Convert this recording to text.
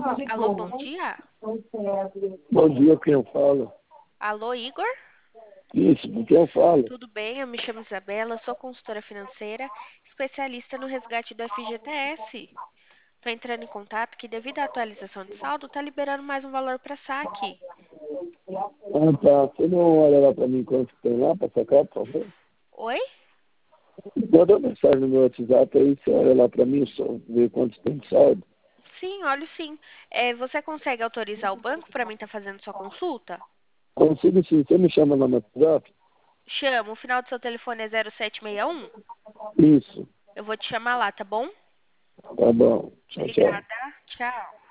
Alô, bom dia. Bom dia, quem eu falo? Alô, Igor? Isso, com quem eu falo? Tudo bem? Eu me chamo Isabela, sou consultora financeira, especialista no resgate do FGTS. Estou entrando em contato que, devido à atualização de saldo, está liberando mais um valor para saque. Ah, tá. Você não olha lá pra mim quanto que tem lá pra sacar, por favor? Oi? Manda uma mensagem no meu WhatsApp aí, você olha lá pra mim, só ver quanto tem de saldo. Sim, olho sim. Você consegue autorizar o banco para mim estar fazendo sua consulta? Consigo sim, você me chama lá no WhatsApp? Chamo, o final do seu telefone é 0761? Isso, Eu vou te chamar lá, tá bom? tá bom. Tchau, tchau. Obrigada. Tchau.